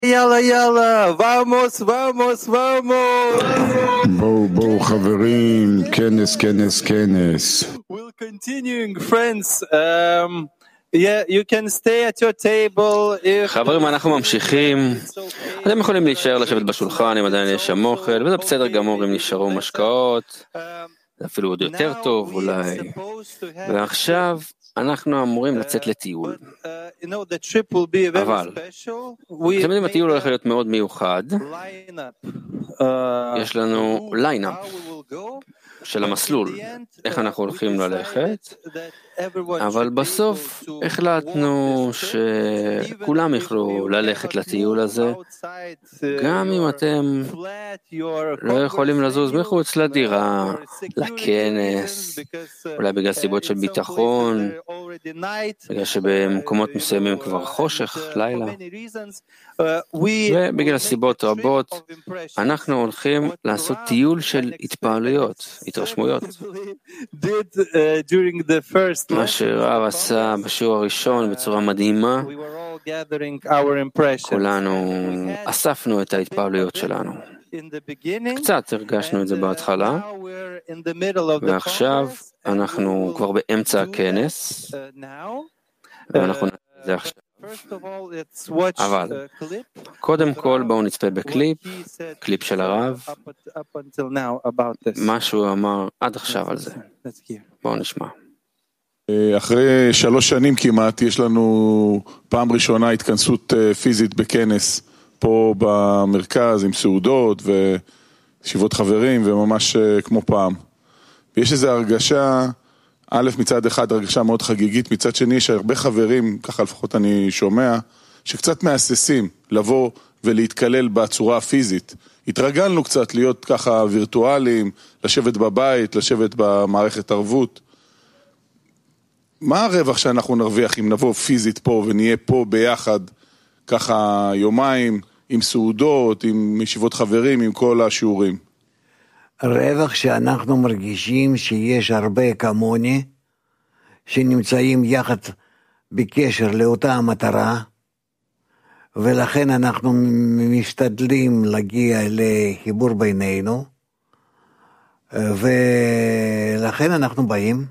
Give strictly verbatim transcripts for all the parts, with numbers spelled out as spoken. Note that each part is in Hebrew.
יאללה יאללה, vamos, vamos, vamos. בואו בואו חברים, כנס כנס כנס. We're continuing, friends. Um, yeah, you can stay at your table. If... חברים, אנחנו ממשיכים. אתם יכולים להישאר לשבת בשולחן אם עדיין יש שם אוכל, וזה בסדר גמור אם נשארו משקאות. זה אפילו עוד יותר טוב אולי. ועכשיו אנחנו אמורים לצאת לטיול. אבל, אתם יודעים, הטיול הולך להיות מאוד מיוחד. יש לנו ליינאפ של המסלול, איך אנחנו הולכים ללכת, אבל בסוף החלטנו שכולם יוכלו ללכת לטיול הזה, גם אם אתם לא יכולים לזוז מחוץ לדירה, לכנס, אולי בגלל סיבות של ביטחון, בגלל שבמקומות מסוימים כבר חושך, לילה, ובגלל סיבות רבות, אנחנו הולכים לעשות טיול של התפעלויות, התרשמויות. מה שרב עשה בשיעור הראשון בצורה מדהימה, כולנו אספנו את ההתפעלויות שלנו. קצת הרגשנו את זה בהתחלה, ועכשיו אנחנו כבר באמצע הכנס, ואנחנו נעשה את זה עכשיו. אבל קודם כל בואו נצפה בקליפ, קליפ של הרב, מה שהוא אמר עד עכשיו על זה. בואו נשמע. אחרי שלוש שנים כמעט יש לנו פעם ראשונה התכנסות פיזית בכנס פה במרכז עם סעודות וישיבות חברים וממש כמו פעם. ויש איזו הרגשה, א' מצד אחד הרגשה מאוד חגיגית, מצד שני יש הרבה חברים, ככה לפחות אני שומע, שקצת מאססים לבוא ולהתקלל בצורה הפיזית. התרגלנו קצת להיות ככה וירטואליים, לשבת בבית, לשבת במערכת ערבות. מה הרווח שאנחנו נרוויח אם נבוא פיזית פה ונהיה פה ביחד ככה יומיים עם סעודות, עם ישיבות חברים, עם כל השיעורים? הרווח שאנחנו מרגישים שיש הרבה כמוני שנמצאים יחד בקשר לאותה המטרה, ולכן אנחנו משתדלים להגיע לחיבור בינינו, ולכן אנחנו באים.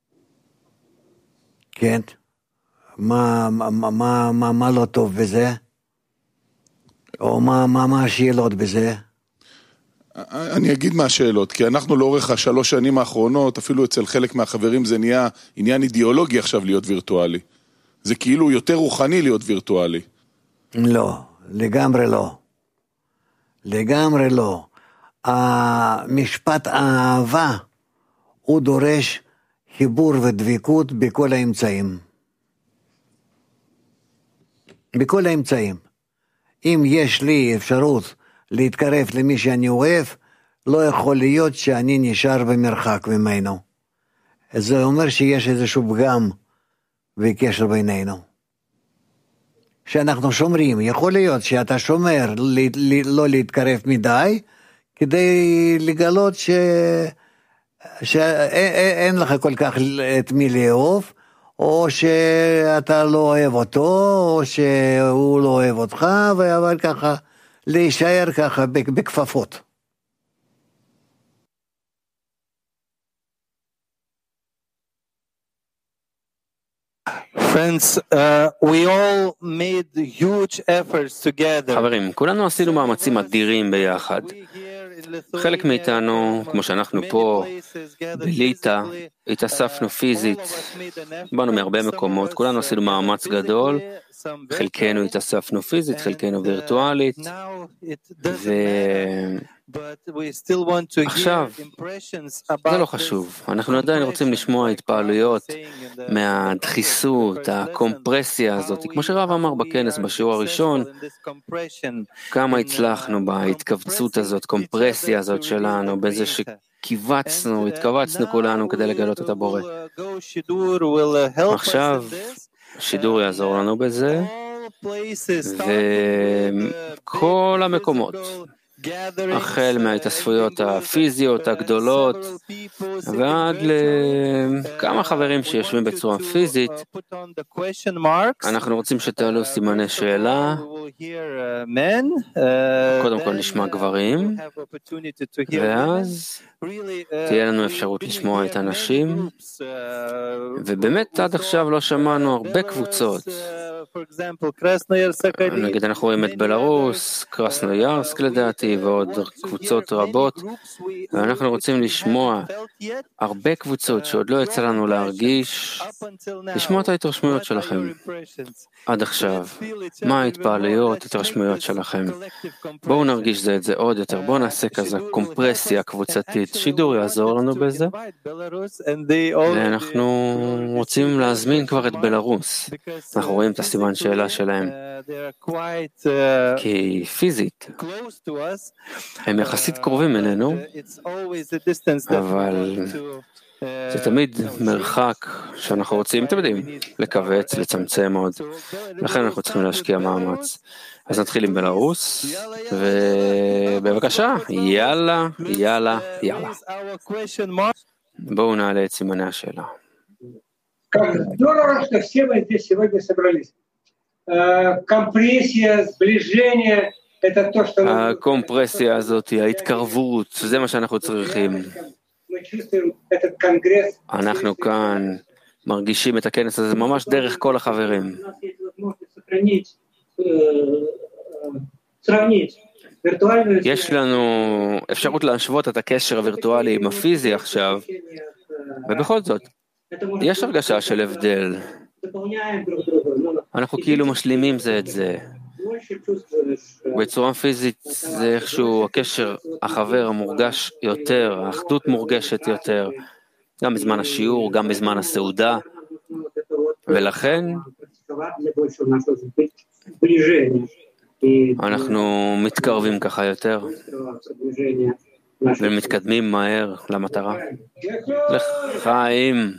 כן, מה, מה, מה, מה, מה לא טוב בזה? או מה, מה, מה השאלות בזה? אני אגיד מה השאלות, כי אנחנו לאורך השלוש שנים האחרונות, אפילו אצל חלק מהחברים זה נהיה עניין אידיאולוגי עכשיו להיות וירטואלי. זה כאילו יותר רוחני להיות וירטואלי. לא, לגמרי לא. לגמרי לא. המשפט האהבה הוא דורש חיבור ודביקות בכל האמצעים. בכל האמצעים. אם יש לי אפשרות להתקרב למי שאני אוהב, לא יכול להיות שאני נשאר במרחק ממנו. זה אומר שיש איזשהו פגם בקשר בינינו. שאנחנו שומרים, יכול להיות שאתה שומר לא להתקרב מדי, כדי לגלות ש... שאין לך כל כך את מי לאהוב, או שאתה לא אוהב אותו, או שהוא לא אוהב אותך, אבל ככה, להישאר ככה בכפפות. Friends, uh, we all made huge efforts together. חברים, כולנו עשינו מאמצים אדירים ביחד. חלק מאיתנו, כמו שאנחנו פה, בליטא, התאספנו פיזית, באנו מהרבה מקומות, כולנו עשינו מאמץ גדול, חלקנו התאספנו פיזית, חלקנו וירטואלית, ועכשיו, זה לא חשוב, אנחנו עדיין רוצים לשמוע התפעלויות מהדחיסות, הקומפרסיה הזאת, כמו שרב אמר בכנס בשיעור הראשון, כמה הצלחנו בהתכווצות הזאת, קומפרסיה הזאת שלנו, בזה שקיבצנו, התכווצנו כולנו כדי לגלות את הבורא. עכשיו, שידור יעזור לנו בזה, וכל המקומות החל מההתאספויות הפיזיות הגדולות ועד לכמה חברים שיושבים בצורה פיזית. אנחנו רוצים שתעלו סימני שאלה. קודם כל נשמע גברים, ואז תהיה לנו אפשרות לשמוע את הנשים, ובאמת עד עכשיו לא שמענו הרבה קבוצות. נגיד אנחנו רואים את בלרוס, קרסנויארסק לדעתי, ועוד קבוצות רבות, ואנחנו רוצים לשמוע הרבה קבוצות שעוד לא יצא לנו להרגיש, לשמוע את ההתרשמויות שלכם. עד עכשיו, מה ההתפעלויות, התרשמויות שלכם? בואו נרגיש זה את זה עוד יותר, בואו נעשה כזה קומפרסיה קבוצתית, שידור יעזור לנו בזה, ואנחנו רוצים להזמין כבר את בלרוס. אנחנו רואים את הסימן שאלה שלהם, כי פיזית הם יחסית קרובים אלינו, אבל זה תמיד מרחק שאנחנו רוצים, אתם יודעים, לקבץ, לצמצם עוד, לכן אנחנו צריכים להשקיע מאמץ. אז נתחיל עם בלרוס, ובבקשה, יאללה, יאללה, יאללה. בואו נעלה את סימני השאלה. הקומפרסיה הזאת, ההתקרבות, זה מה שאנחנו צריכים. אנחנו כאן מרגישים את הכנס הזה ממש דרך כל החברים. יש לנו אפשרות להשוות את הקשר הווירטואלי עם הפיזי עכשיו, ובכל זאת, יש הרגשה של הבדל. אנחנו כאילו משלימים זה את זה. בצורה פיזית זה איכשהו הקשר החבר המורגש יותר, האחדות מורגשת יותר, גם בזמן השיעור, גם בזמן הסעודה, ולכן אנחנו מתקרבים ככה יותר, ומתקדמים מהר למטרה. לחיים.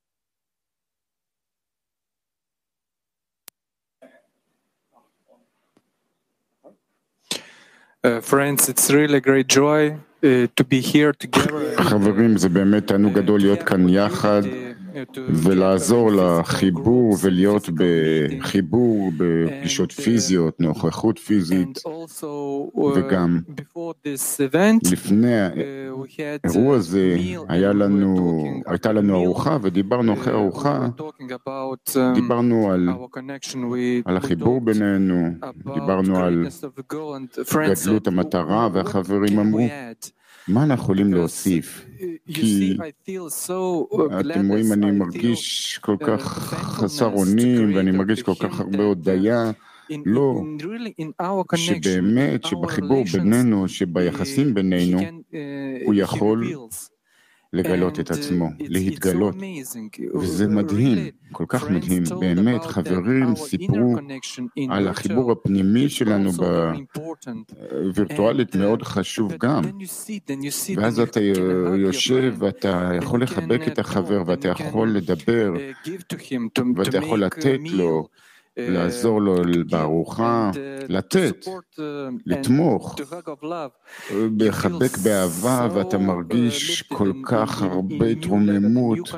Uh, friends, it's really a great joy uh, to be here together. חברים, זה באמת תענוג גדול להיות כאן יחד ולעזור לחיבור ולהיות בחיבור בפגישות פיזיות, נוכחות פיזית, וגם לפני האירוע הזה היה לנו, הייתה לנו ארוחה ודיברנו אחרי ארוחה, דיברנו על, על החיבור בינינו, דיברנו על גדלות המטרה, והחברים אמרו, מה אנחנו יכולים להוסיף? כי אתם רואים, אני מרגיש כל כך חסר אונים, ואני מרגיש כל כך הרבה הודיה, לא, שבאמת, שבחיבור בינינו, שביחסים בינינו, הוא יכול לגלות את עצמו, להתגלות, וזה מדהים, כל כך מדהים, באמת חברים סיפרו על החיבור הפנימי שלנו בווירטואלית מאוד חשוב גם, ואז אתה יושב ואתה יכול לחבק את החבר ואתה יכול לדבר ואתה יכול לתת לו, לעזור לו בארוחה, לתת, לתמוך, לחבק באהבה, ואתה מרגיש כל כך הרבה התרוממות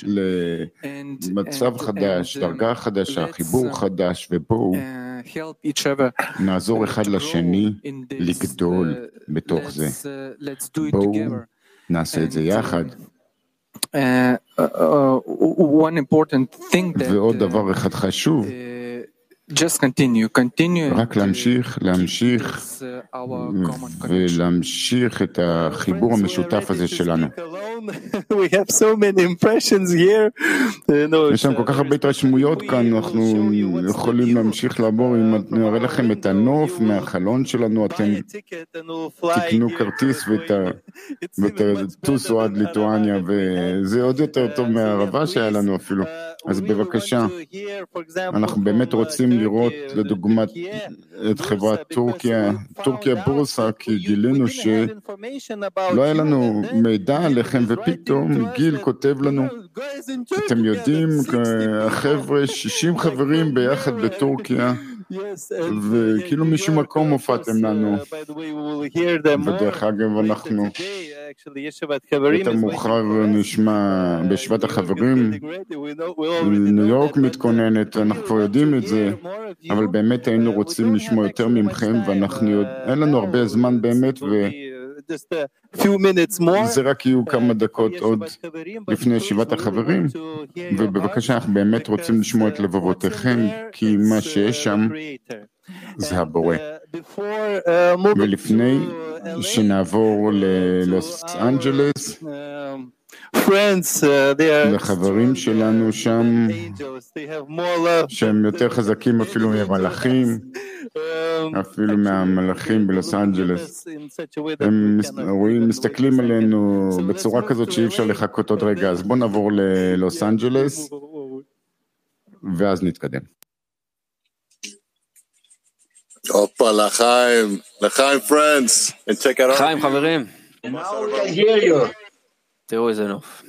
למצב חדש, דרגה חדשה, חיבור חדש, ובואו נעזור אחד לשני לגדול בתוך זה. בואו נעשה את זה יחד. ועוד דבר אחד חשוב, Just continue, continue. רק להמשיך, להמשיך ולהמשיך את החיבור המשותף הזה שלנו. We have so many impressions here. יש לנו כל כך הרבה התרשמויות כאן, אנחנו יכולים להמשיך לעבור, אם נראה לכם את הנוף מהחלון שלנו, אתם תקנו כרטיס ותטוסו עד ליטואניה, וזה עוד יותר טוב מהערבה שהיה לנו אפילו. אז בבקשה, אנחנו באמת רוצים לראות לדוגמת את חברת טורקיה, טורקיה בורסה, כי גילינו שלא היה לנו מידע עליכם, ופתאום גיל כותב לנו, אתם יודעים, החבר'ה, שישים חברים ביחד בטורקיה, וכאילו משום מקום הופעתם לנו. ודרך אגב אנחנו יותר מאוחר נשמע בישיבת החברים, ניו יורק מתכוננת, אנחנו כבר יודעים את זה, אבל באמת היינו רוצים לשמוע יותר ממכם, ואנחנו אין לנו הרבה זמן באמת, וזה רק יהיו כמה דקות עוד לפני ישיבת החברים, ובבקשה אנחנו באמת רוצים לשמוע את לבבותיכם, כי מה שיש שם זה הבורא. ולפני שנעבור ללוס אנג'לס, לחברים שלנו שם, שהם יותר חזקים אפילו מהמלאכים, אפילו מהמלאכים בלוס אנג'לס. הם רואים, מסתכלים עלינו בצורה כזאת שאי אפשר לחכות עוד רגע. אז בואו נעבור ללוס אנג'לס, ואז נתקדם. הופה, לחיים, לחיים friends, and check it out. לחיים חברים. תראו איזה נוף.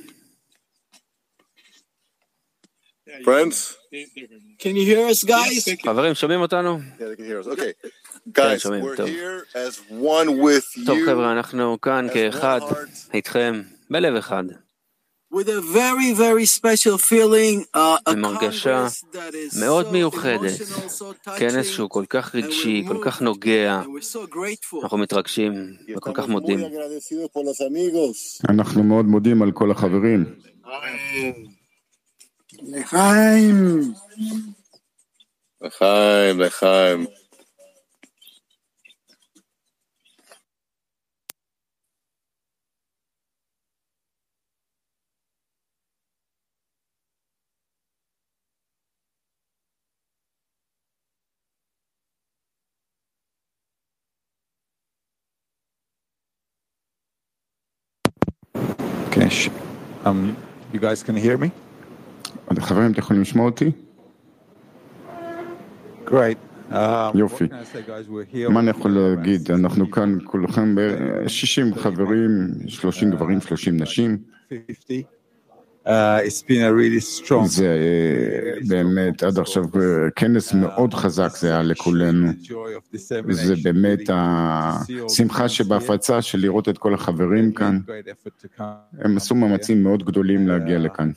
Friends? Can you hear us, guys? חברים, שומעים אותנו? Yeah, they can hear us. Okay. Guys, we're here as one with you. טוב חבר'ה, אנחנו כאן כאחד, איתכם, בלב אחד. With a very, very special feeling, uh, a עם הרגשה מאוד מיוחדת, כנס שהוא כל כך רגשי, כל כך נוגע, אנחנו מתרגשים וכל כך מודים. אנחנו מאוד מודים על כל החברים. לחיים. לחיים, לחיים. Okay, um, you guys can hear me? חברים, אתם יכולים לשמוע אותי? Great. יופי. מה אני יכול להגיד? אנחנו כאן כולכם ב-שישים חברים, שלושים גברים, שלושים נשים. זה באמת עד עכשיו כנס מאוד חזק זה היה לכולנו. זה באמת השמחה שבהפצה של לראות את כל החברים כאן. הם עשו מאמצים מאוד גדולים להגיע לכאן.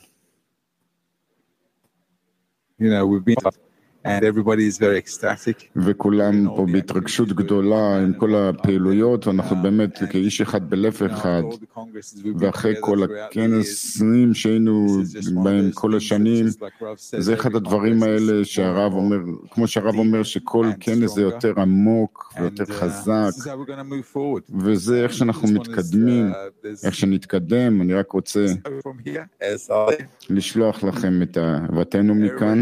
You know, we've been and everybody is very ecstatic. וכולם פה בהתרגשות גדולה עם כל הפעילויות, ואנחנו באמת כאיש אחד בלב אחד, ואחרי כל הכנסים שהיינו בהם כל השנים, זה אחד הדברים האלה שהרב אומר, כמו שהרב אומר שכל כנס זה יותר עמוק ויותר חזק, וזה איך שאנחנו מתקדמים, איך שנתקדם. אני רק רוצה לשלוח לכם את אהבתנו מכאן.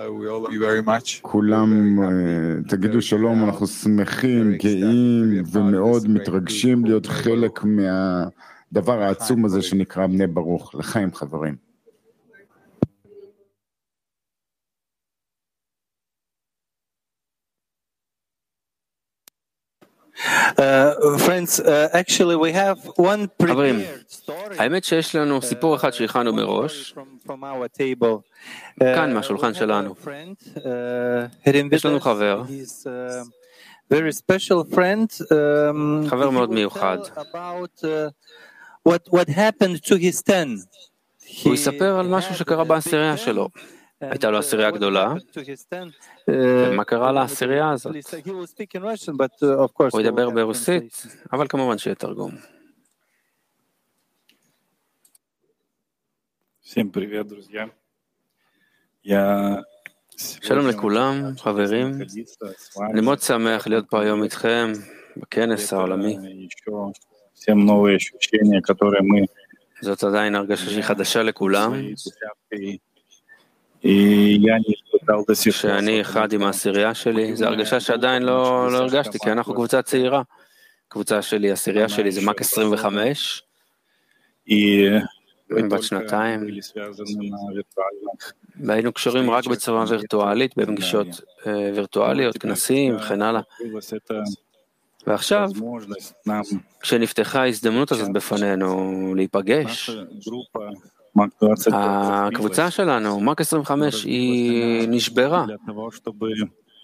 כולם תגידו שלום, אנחנו שמחים, גאים ומאוד מתרגשים להיות חלק מהדבר העצום הזה שנקרא בני ברוך. לחיים חברים. חברים, האמת שיש לנו סיפור אחד שהכנו מראש, כאן מהשולחן שלנו. יש לנו חבר, חבר מאוד מיוחד. הוא יספר על משהו שקרה בעשירייה שלו. הייתה לו עשירייה גדולה, ומה קרה לעשירייה הזאת? הוא ידבר ברוסית, אבל כמובן שיהיה תרגום. שלום לכולם, חברים. אני מאוד שמח להיות פה היום איתכם בכנס העולמי. זאת עדיין הרגשה שהיא חדשה לכולם. שאני אחד עם העשירייה שלי, זו הרגשה שעדיין לא, לא הרגשתי, כי אנחנו קבוצה צעירה. קבוצה שלי, העשירייה שלי זה מק עשרים וחמש, בת שנתיים, והיינו קשורים רק בצורה וירטואלית, בפגישות וירטואליות, כנסים וכן הלאה. ועכשיו, כשנפתחה ההזדמנות הזאת בפנינו להיפגש, הקבוצה שלנו, מק עשרים וחמש, היא נשברה.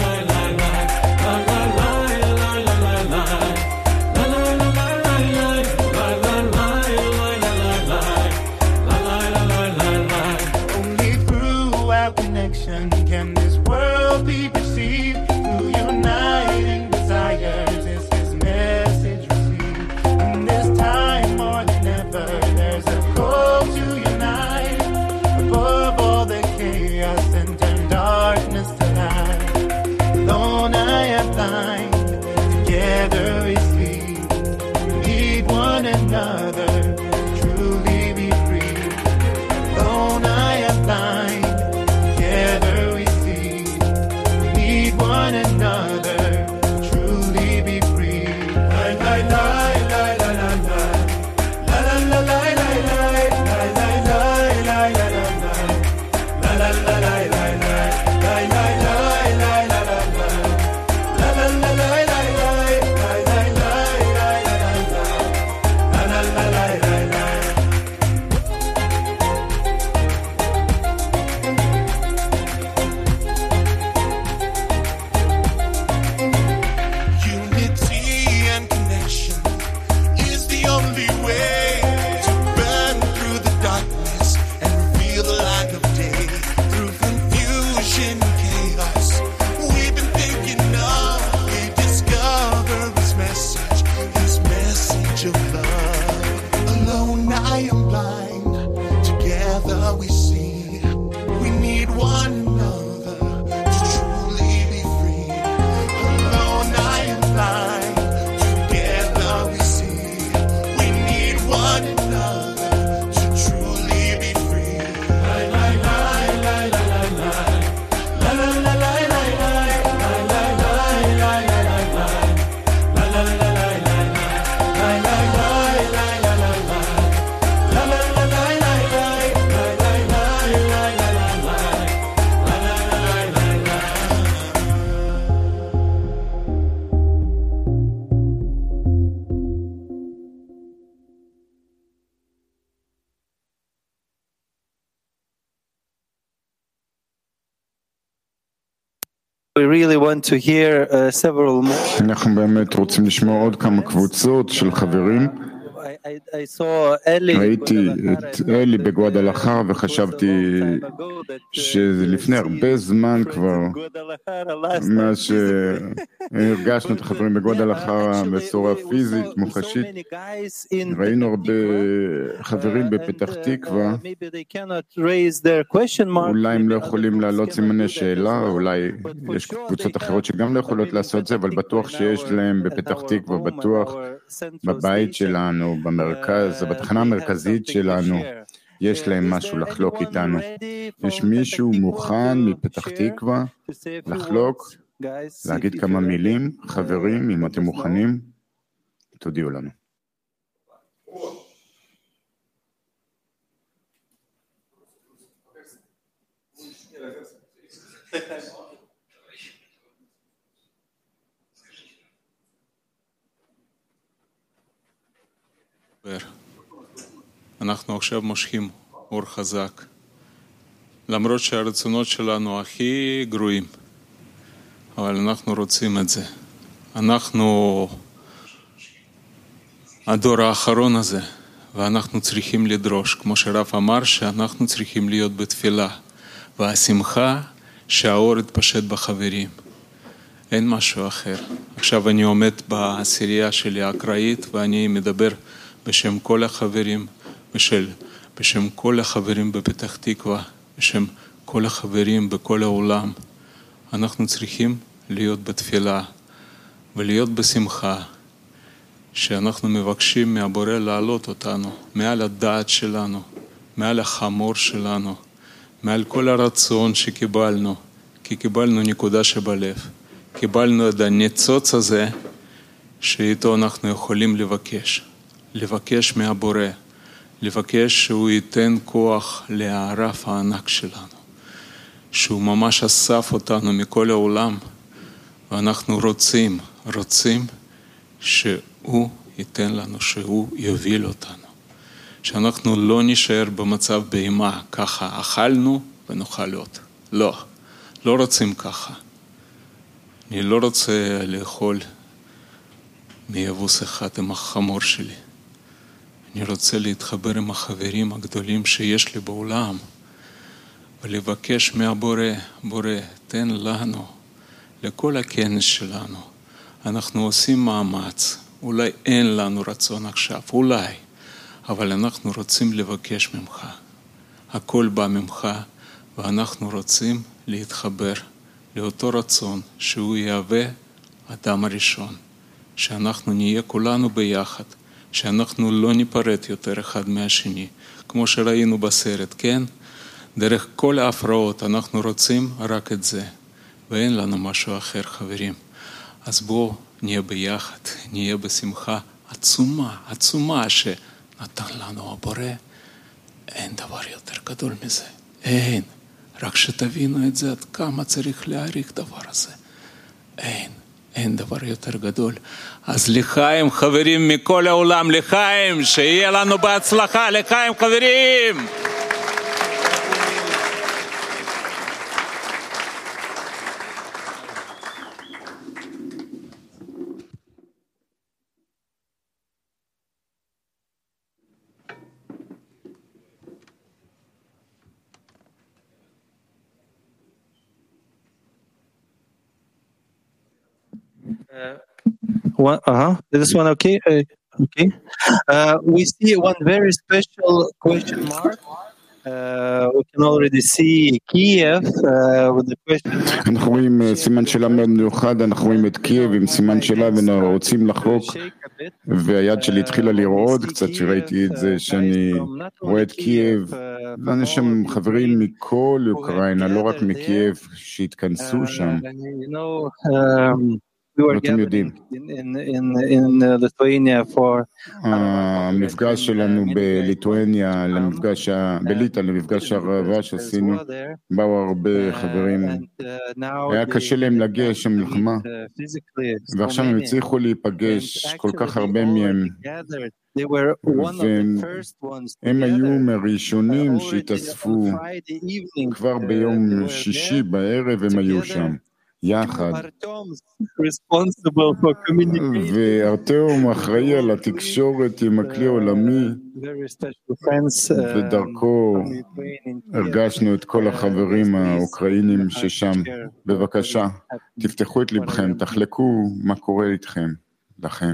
we really want to hear uh, several more. אנחנו באמת רוצים לשמוע עוד כמה קבוצות של חברים. ראיתי את אלי בגואדלחרה וחשבתי שלפני הרבה זמן כבר, מאז שהרגשנו את החברים בגואדלחרה בצורה פיזית, מוחשית, ראינו הרבה חברים בפתח תקווה, אולי הם לא יכולים להעלות סימני שאלה, אולי יש קבוצות אחרות שגם לא יכולות לעשות זה, אבל בטוח שיש להם בפתח תקווה, בטוח בבית שלנו, במרכז, בתחנה המרכזית שלנו, יש להם משהו לחלוק איתנו. יש מישהו מוכן מפתח תקווה לחלוק, להגיד כמה מילים? חברים, אם אתם מוכנים, תודיעו לנו. אנחנו עכשיו מושכים אור חזק, למרות שהרצונות שלנו הכי גרועים, אבל אנחנו רוצים את זה. אנחנו הדור האחרון הזה, ואנחנו צריכים לדרוש, כמו שרב אמר, שאנחנו צריכים להיות בתפילה, והשמחה שהאור יתפשט בחברים. אין משהו אחר. עכשיו אני עומד בעשירייה שלי האקראית, ואני מדבר בשם כל החברים, בשל, בשם כל החברים בפתח תקווה, בשם כל החברים בכל העולם. אנחנו צריכים להיות בתפילה ולהיות בשמחה, שאנחנו מבקשים מהבורא לעלות אותנו, מעל הדעת שלנו, מעל החמור שלנו, מעל כל הרצון שקיבלנו, כי קיבלנו נקודה שבלב, קיבלנו את הניצוץ הזה, שאיתו אנחנו יכולים לבקש, לבקש מהבורא, לבקש שהוא ייתן כוח להרף הענק שלנו, שהוא ממש אסף אותנו מכל העולם, ואנחנו רוצים, רוצים שהוא ייתן לנו, שהוא יוביל אותנו, שאנחנו לא נשאר במצב בהמה, ככה אכלנו ונאכל עוד. לא, לא רוצים ככה. אני לא רוצה לאכול מיבוס אחד עם החמור שלי. אני רוצה להתחבר עם החברים הגדולים שיש לי בעולם, ולבקש מהבורא, בורא, תן לנו, לכל הכנס שלנו. אנחנו עושים מאמץ, אולי אין לנו רצון עכשיו, אולי, אבל אנחנו רוצים לבקש ממך. הכל בא ממך, ואנחנו רוצים להתחבר לאותו רצון שהוא יהווה אדם הראשון, שאנחנו נהיה כולנו ביחד, שאנחנו לא ניפרד יותר אחד מהשני, כמו שראינו בסרט, כן? דרך כל ההפרעות אנחנו רוצים רק את זה, ואין לנו משהו אחר, חברים. אז בואו נהיה ביחד, נהיה בשמחה עצומה, עצומה שנתן לנו הבורא. אין דבר יותר גדול מזה, אין. רק שתבינו את זה, עד כמה צריך להעריך דבר הזה. אין, אין דבר יותר גדול. אז לחיים חברים מכל העולם, לחיים, שיהיה לנו בהצלחה, לחיים חברים! Uh, one, uh-huh. Is this one okay? Uh, okay. Uh, we see one very special question mark. Uh, we can already see Kiev uh, with the question mark. אנחנו רואים סימן שאלה מאוד מיוחד, אנחנו רואים את קייב עם סימן שאלה ורוצים לחלוק, והיד שלי התחילה לרעוד קצת שראיתי את זה, שאני רואה את קייב, ואני שם חברים מכל אוקראינה, לא רק מקייב, שהתכנסו שם. אתם יודעים, המפגש שלנו בליטואניה, בליטא, למפגש הרבה שעשינו, באו הרבה חברים, היה קשה להם להגיע שם מלחמה, ועכשיו הם הצליחו להיפגש, כל כך הרבה מהם, והם היו מהראשונים שהתאספו, כבר ביום שישי בערב הם היו שם. יחד. וארתיום אחראי על התקשורת עם הכלי העולמי, ודרכו הרגשנו את כל החברים האוקראינים ששם. בבקשה, תפתחו את לבכם, תחלקו מה קורה איתכם, לכם.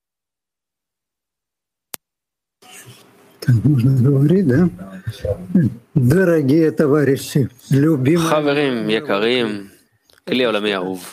חברים יקרים, כלי עולמי אהוב,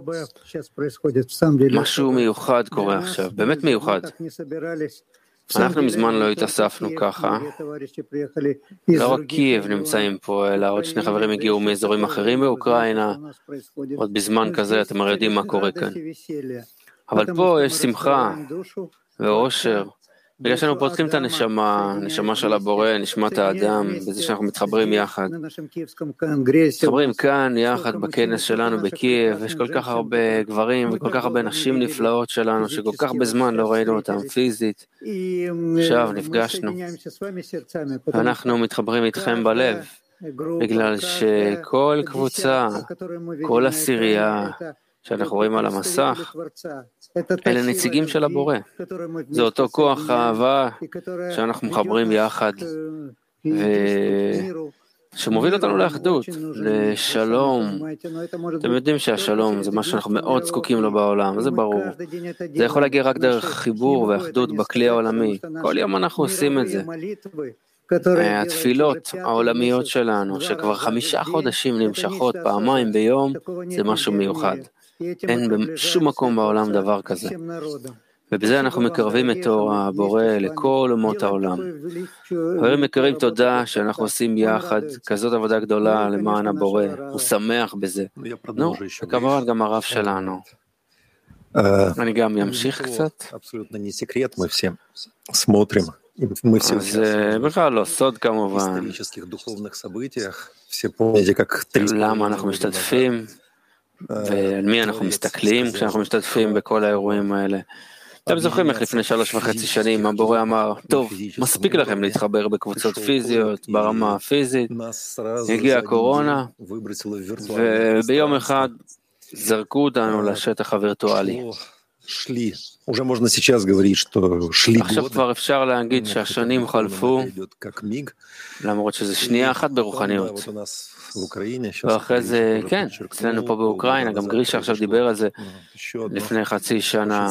משהו מיוחד קורה עכשיו, באמת מיוחד. אנחנו מזמן לא התאספנו ככה, לא רק קייב נמצאים פה, אלא עוד שני חברים הגיעו מאזורים אחרים באוקראינה, עוד בזמן כזה אתם הרי יודעים מה קורה כאן. אבל פה יש שמחה ואושר, בגלל שאנחנו פותחים את הנשמה, נשמה של הבורא, נשמת האדם, בזה שאנחנו מתחברים יחד. מתחברים כאן יחד בכנס שלנו בקייב, יש כל כך הרבה גברים וכל כך הרבה נשים נפלאות שלנו, שכל כך בזמן לא ראינו אותם פיזית. עכשיו נפגשנו, ואנחנו מתחברים איתכם בלב, בגלל שכל קבוצה, כל עשירייה, שאנחנו רואים על המסך, אלה נציגים של הבורא. זה אותו כוח האהבה שאנחנו מחברים יחד, שמוביל אותנו לאחדות, לשלום. אתם יודעים שהשלום זה מה שאנחנו מאוד זקוקים לו בעולם, זה ברור. זה יכול להגיע רק דרך חיבור ואחדות בכלי העולמי. כל יום אנחנו עושים את זה. התפילות העולמיות שלנו, שכבר חמישה חודשים נמשכות פעמיים ביום, זה משהו מיוחד. אין בשום מקום בעולם דבר כזה. ובזה אנחנו מקרבים את אור הבורא לכל אומות העולם. חברים יקרים, תודה שאנחנו עושים יחד כזאת עבודה גדולה למען הבורא. הוא שמח בזה. נו, וכמובן גם הרב שלנו. אני גם אמשיך קצת. זה בכלל לא סוד כמובן. למה אנחנו משתתפים? ועל מי אנחנו מסתכלים כשאנחנו משתתפים בכל האירועים האלה. אתם זוכרים איך לפני שלוש וחצי שנים הבורא אמר, טוב, מספיק לכם להתחבר בקבוצות פיזיות, ברמה הפיזית, הגיעה הקורונה, וביום אחד זרקו אותנו לשטח הווירטואלי. עכשיו כבר אפשר להגיד שהשנים חלפו, למרות שזה שנייה אחת ברוחניות. ואחרי זה, כן, אצלנו פה באוקראינה, גם גרישה עכשיו דיבר על זה לפני חצי שנה,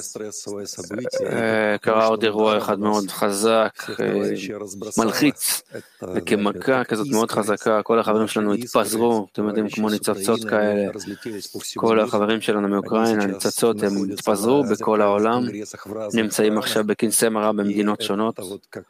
קרה עוד אירוע אחד מאוד חזק, מלחיץ, וכמכה כזאת מאוד חזקה, כל החברים שלנו התפזרו, אתם יודעים, כמו ניצוצות כאלה, כל החברים שלנו מאוקראינה, ניצוצות, הם התפזרו בכל העולם, נמצאים עכשיו בכנסי מראה במדינות שונות,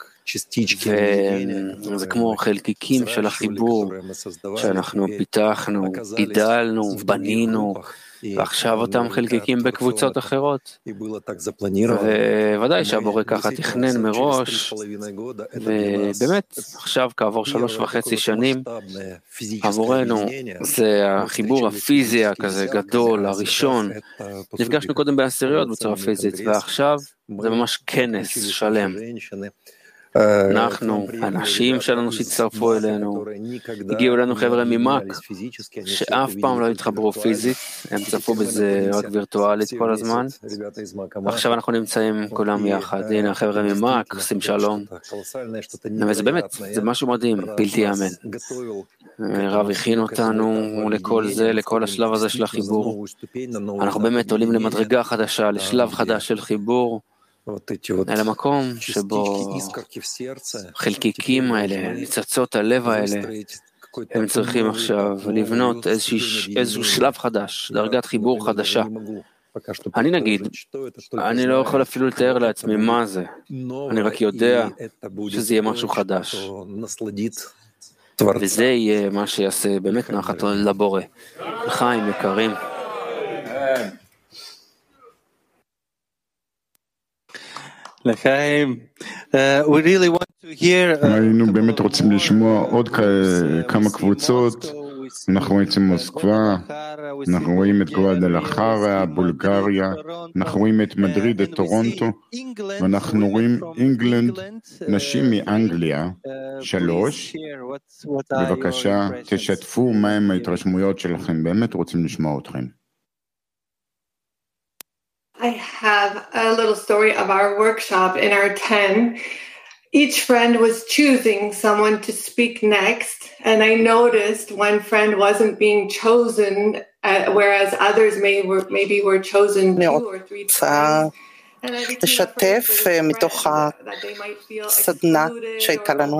וזה כמו חלקיקים של החיבור שאנחנו פיתחנו, גידלנו, בנינו, ועכשיו אותם חלקיקים בקבוצות אחרות. וודאי שהבורא ככה תכנן מראש, ובאמת עכשיו כעבור שלוש וחצי שנים עבורנו זה החיבור הפיזי הכזה גדול, הראשון. נפגשנו קודם בעשיריות בצורה פיזית, ועכשיו זה ממש כנס שלם. אנחנו, האנשים שלנו שהצטרפו אלינו, הגיעו אלינו חבר'ה ממאק, שאף פעם לא התחברו פיזית, הם צפו בזה רק וירטואלית כל הזמן, ועכשיו אנחנו נמצאים כולם יחד, הנה החבר'ה ממאק, עושים שלום, וזה באמת, זה משהו מדהים, בלתי יאמן. רב הכין אותנו לכל זה, לכל השלב הזה של החיבור, אנחנו באמת עולים למדרגה חדשה, לשלב חדש של חיבור, אל המקום שבו חלקיקים האלה, ניצוצות הלב האלה, הם צריכים עכשיו לבנות איזשהו שלב חדש, דרגת חיבור חדשה. אני נגיד, אני לא יכול אפילו לתאר לעצמי מה זה, אני רק יודע שזה יהיה משהו חדש. וזה יהיה מה שיעשה באמת נחת לבורא. לחיים יקרים. לחיים, היינו באמת רוצים לשמוע עוד כמה קבוצות, אנחנו יוצאים ממוסקבה, אנחנו רואים את גואדלחרה, בולגריה, אנחנו רואים את מדריד, את טורונטו, ואנחנו רואים אינגלנד, נשים מאנגליה, שלוש. בבקשה, תשתפו מהם ההתרשמויות שלכם, באמת רוצים לשמוע אתכם. I have a little story of our workshop in our ten. Each friend was choosing someone to speak next, and I noticed one friend wasn't being chosen, uh, whereas others may were, maybe were chosen two or three times. לשתף מתוך הסדנה שהייתה לנו.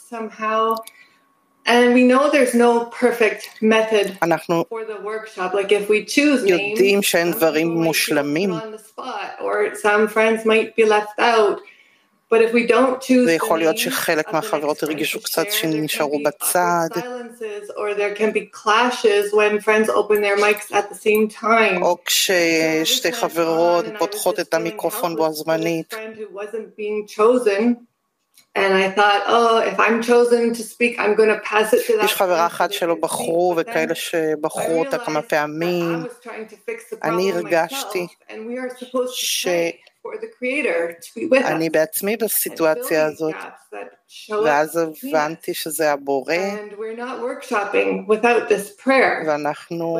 And we know there's no perfect method for the workshop. Like if we choose names, יודעים שאין דברים מושלמים. Or some friends might be left out. But if we don't choose ויכול להיות שחלק מהחברות הרגישו קצת שנשארו בצד. Or there can be clashes when friends open their mics at the same time. או כששתי חברות פותחות את המיקרופון בו זמנית. And I thought, oh, if I'm chosen to speak, I'm going to pass it to that. יש חברה אחת שלא בחרו וכאלה שבחרו אותה כמה פעמים. אני הרגשתי שאני בעצמי בסיטואציה הזאת, ואז הבנתי שזה הבורא, ואנחנו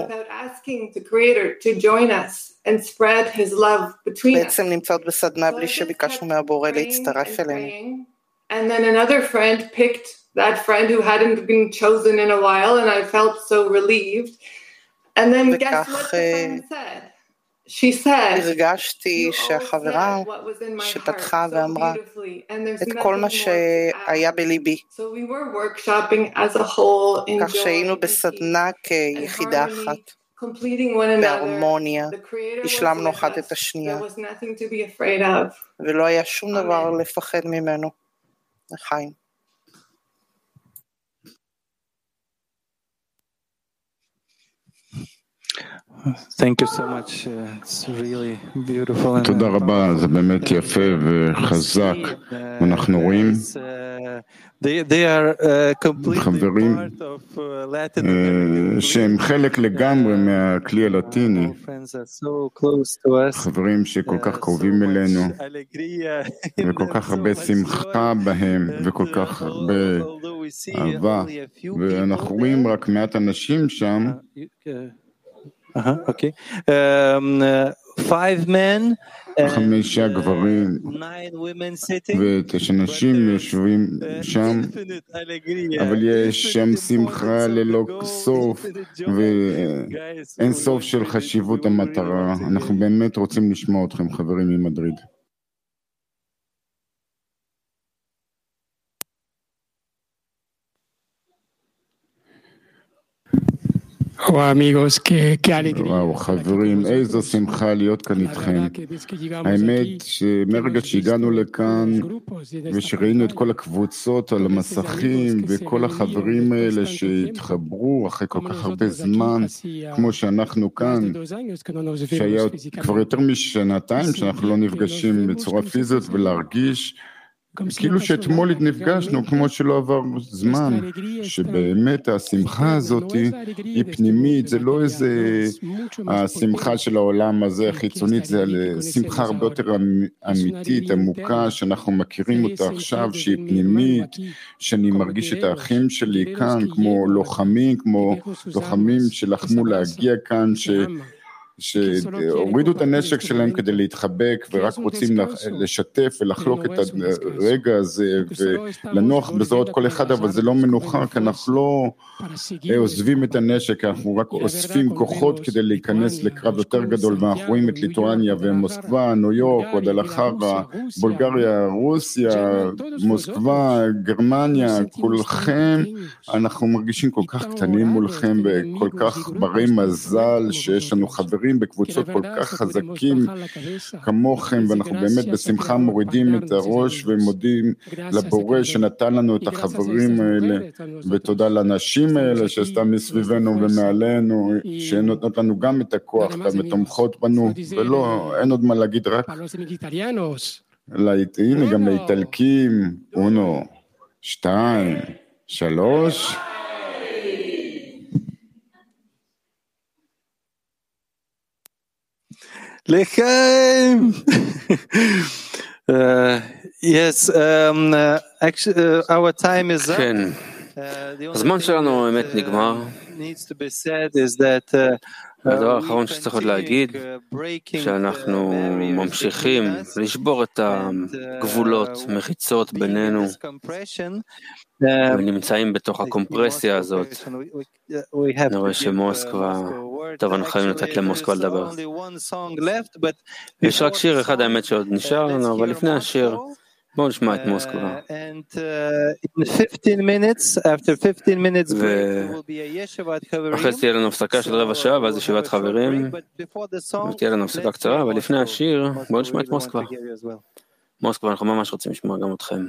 בעצם נמצאות בסדנה בלי שביקשנו מהבורא להצטרף אלינו. And then another friend picked that friend who hadn't been chosen in a while, and I felt so relieved. And then guess what the friend said? She said, הרגשתי שהחברה שפתחה ואמרה את כל מה שהיה בליבי. כך שהיינו בסדנה כיחידה אחת, בהרמוניה, השלמנו אחת את השנייה, ולא היה שום דבר לפחד ממנו. לחיים. Thank you so much. It's really beautiful. תודה רבה, זה באמת יפה וחזק. אנחנו רואים חברים שהם חלק לגמרי מהכלי הלטיני, חברים שכל כך קרובים אלינו וכל כך הרבה שמחה בהם וכל כך הרבה אהבה, ואנחנו רואים רק מעט אנשים שם. Uh-huh, okay. Um, uh, five men, חמישה גברים ותשע נשים יושבים שם, אבל יש שם שמחה ללא סוף ואין סוף של חשיבות המטרה. אנחנו באמת רוצים לשמוע אתכם, חברים ממדריד. וואו, חברים, איזו שמחה להיות כאן איתכם. האמת שמרגע שהגענו לכאן ושראינו את כל הקבוצות על המסכים וכל החברים האלה שהתחברו אחרי כל כך הרבה זמן, כמו שאנחנו כאן, שהיה כבר יותר משנתיים שאנחנו לא נפגשים בצורה פיזית, ולהרגיש כאילו שאתמול נפגשנו כמו שלא עבר זמן, שבאמת השמחה הזאת היא פנימית, זה לא איזה השמחה של העולם הזה החיצונית, זה שמחה הרבה יותר אמיתית, עמוקה, שאנחנו מכירים אותה עכשיו, שהיא פנימית, שאני מרגיש את האחים שלי כאן כמו לוחמים, כמו לוחמים שלחמו להגיע כאן, ש... שהורידו את הנשק שלהם כדי להתחבק ורק רוצים לשתף ולחלוק את הרגע הזה ולנוח בזרועות כל אחד, אבל זה לא מנוחה, כי אנחנו לא עוזבים את הנשק, אנחנו רק אוספים כוחות כדי להיכנס לקרב יותר גדול, ואנחנו רואים את ליטואניה ומוסקבה, ניו יורק, גואדלחרה, בולגריה, רוסיה, מוסקבה, גרמניה, כולכם, אנחנו מרגישים כל כך קטנים מולכם וכל כך ברי מזל שיש לנו חברים בקבוצות כל כך חזקים כמוכם, ואנחנו באמת בשמחה מורידים את הראש ומודים לבורא שנתן לנו את החברים האלה, ותודה לאנשים האלה שסתם מסביבנו ומעלינו, שנותנות לנו גם את הכוח ותומכות בנו, ולא, אין עוד מה להגיד, רק הנה גם לאיטלקים, אונו, שתיים, שלוש L'chaim. uh, yes, um, uh, actually, uh, our time is up. כן, הזמן שלנו באמת נגמר. הדבר האחרון שצריך עוד להגיד, שאנחנו ממשיכים לשבור את הגבולות, מחיצות בינינו, ונמצאים בתוך הקומפרסיה הזאת. אני רואה שמוסקבה, טוב, אנחנו חייבים לתת למוסקבה לדבר. יש רק שיר אחד האמת שעוד נשאר לנו, אבל לפני השיר, בואו נשמע את מוסקבה. ואחרי זה תהיה לנו הפסקה של רבע שעה, ואז ישיבת חברים, ותהיה לנו הפסקה קצרה, אבל לפני השיר, בואו נשמע את מוסקבה. מוסקבה, אנחנו ממש רוצים לשמוע גם אתכם.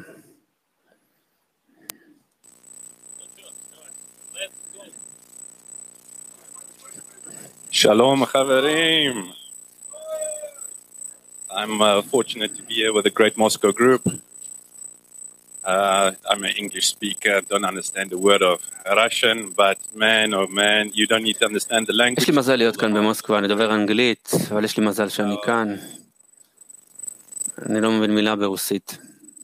שלום חברים. I'm uh, fortunate to be here with the Great Moscow Group. Uh, I'm an English speaker, don't understand a word of Russian, but man, oh man, you don't need to understand the language. יש לי מזל להיות כאן במוסקבה, אני דובר אנגלית, אבל יש לי מזל שאני כאן. אני לא מבין מילה ברוסית.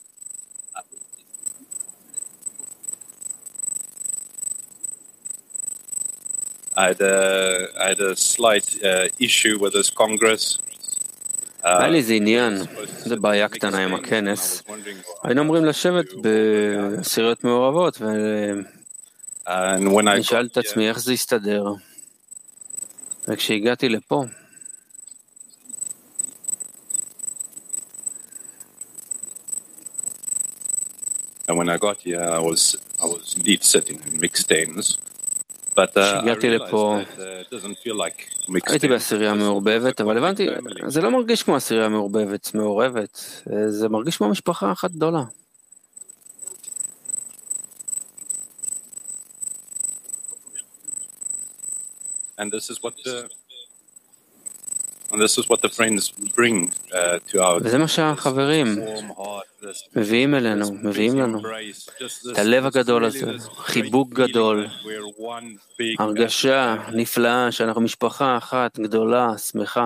I had a, I had a slight uh, issue with this Congress. היה לי איזה עניין, זה בעיה קטנה עם הכנס. היינו אמורים לשבת בעשיריות מעורבות, ואני שאל את עצמי איך זה יסתדר. וכשהגעתי לפה, And when I got here, I was, I was indeed sitting in mixed stands. כשהגעתי לפה, הייתי בעשירייה מעורבבת, אבל הבנתי, זה לא מרגיש כמו עשירייה מעורבבת, מעורבת, זה מרגיש כמו משפחה אחת גדולה. And this is what the And this is what the friends bring uh, to our וזה מה שהחברים מביאים אלינו, מביאים לנו. את הלב הגדול הזה, חיבוק גדול, הרגשה נפלאה שאנחנו משפחה אחת גדולה, שמחה.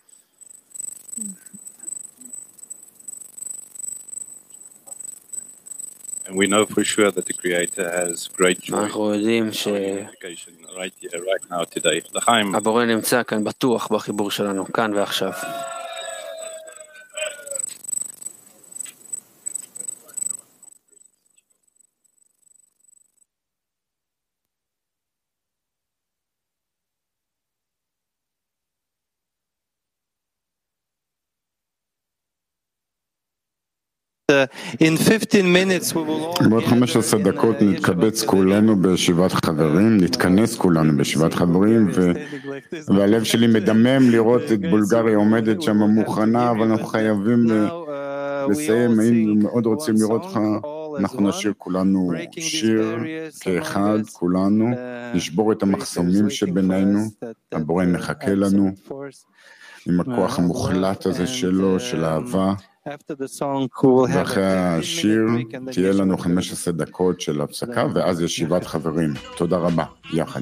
And we know for sure that the Creator has great joy. אנחנו יודעים שהבורא נמצא כאן בטוח בחיבור שלנו, כאן ועכשיו. בעוד חמש עשרה דקות נתקבץ כולנו בישיבת חברים, נתכנס כולנו בישיבת חברים, והלב שלי מדמם לראות את בולגריה עומדת שם מוכנה, אבל אנחנו חייבים לסיים. היינו מאוד רוצים לראות לך, אנחנו נשאיר כולנו שיר כאחד, כולנו נשבור את המחסומים שבינינו, הבורא מחכה לנו עם הכוח המוחלט הזה שלו, של האהבה. ואחרי השיר תהיה לנו חמש עשרה דקות של הפסקה, ואז ישיבת חברים. תודה רבה, יחד.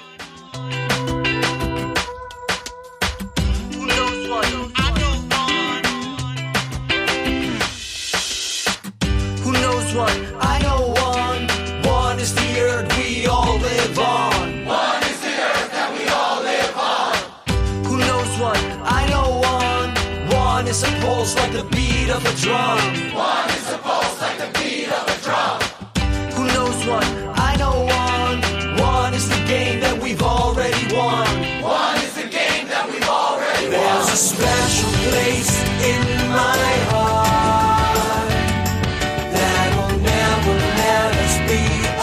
Is a pulse like the beat of a drum. One is a pulse like the beat of a drum. Who knows one? I know one. One is the game that we've already won. One is the game that we've already won. There's a special place in my heart that'll never let us be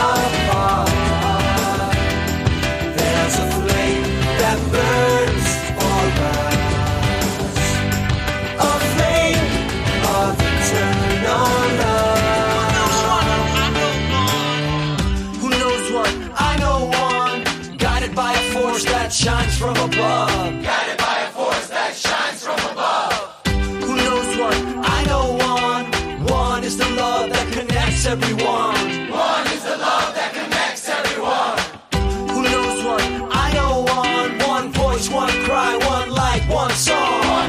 apart. There's a flame that burns for us. That shines from above. Guided by a force that shines from above. Who knows one? I know one. One is the love that connects everyone. One is the love that connects everyone. Who knows one? I know one. One voice, one cry, one light, one song.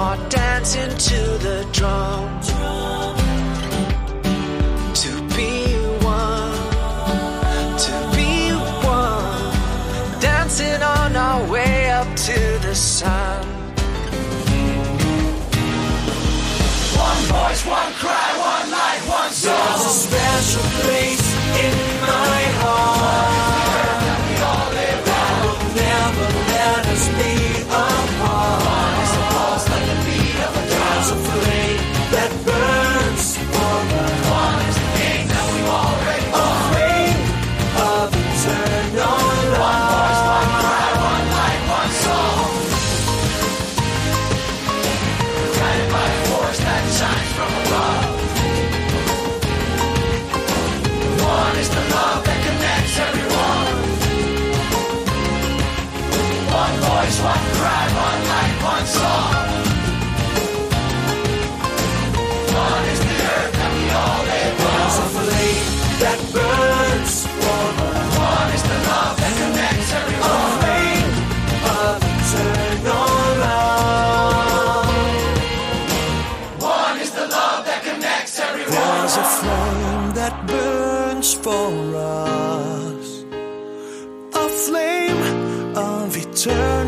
heart dancing to the drum. To be one, to be one, dancing on our way up to the sun. One voice, one cry, one light, one song. There's a special place in my heart. We all live that will never let us be apart. One is a pulse like the beat of a drum. There's a flame that burns for us. One is the game that we've already won. A flame of eternal love. One voice, one cry, one light, one song. Guided by a force that shines from above. One is the love that connects everyone. One voice, one cry, one light, one song. One is the earth that we all live on. There's a flame that burns for us. One is the love that connects everyone. A flame of eternal love. One is the love that connects everyone. There's a flame that burns for us, a flame of eternity.